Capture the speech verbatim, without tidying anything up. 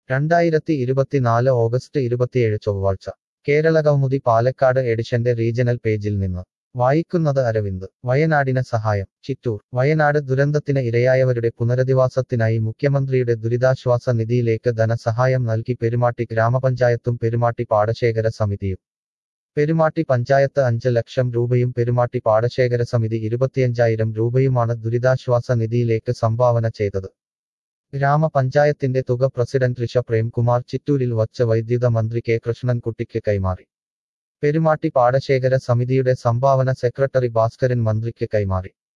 രണ്ടായിരത്തി ഇരുപത്തിനാല് ഓഗസ്റ്റ് ഇരുപത്തിയേഴ് ചൊവ്വാഴ്ച കേരളകൗമുദി പാലക്കാട് എഡിഷന്റെ റീജണൽ പേജിൽ നിന്ന് വായിക്കുന്നത് അരവിന്ദ് വയനാടിന് സഹായം ചിറ്റൂർ വയനാട് ദുരന്തത്തിന് ഇരയായവരുടെ പുനരധിവാസത്തിനായി മുഖ്യമന്ത്രിയുടെ ദുരിതാശ്വാസ നിധിയിലേക്ക് ധനസഹായം നൽകി പെരുമാട്ടി ഗ്രാമപഞ്ചായത്തും പെരുമാട്ടി പാടശേഖര സമിതിയും പെരുമാട്ടി പഞ്ചായത്ത് അഞ്ച് ലക്ഷം രൂപയും പെരുമാട്ടി പാടശേഖര സമിതി ഇരുപത്തിയഞ്ചായിരം രൂപയുമാണ് ദുരിതാശ്വാസ നിധിയിലേക്ക് സംഭാവന ചെയ്തത് ഗ്രാമപഞ്ചായത്തിന്റെ തുക പ്രസിഡന്റ് ഋഷ പ്രേംകുമാർ ചിറ്റൂരിൽ വച്ച് വൈദ്യുത മന്ത്രി കെ കൃഷ്ണൻകുട്ടിക്ക് കൈമാറി പെരുമാട്ടി പാടശേഖര സമിതിയുടെ സംഭാവന സെക്രട്ടറി ഭാസ്കരൻ മന്ത്രിക്ക് കൈമാറി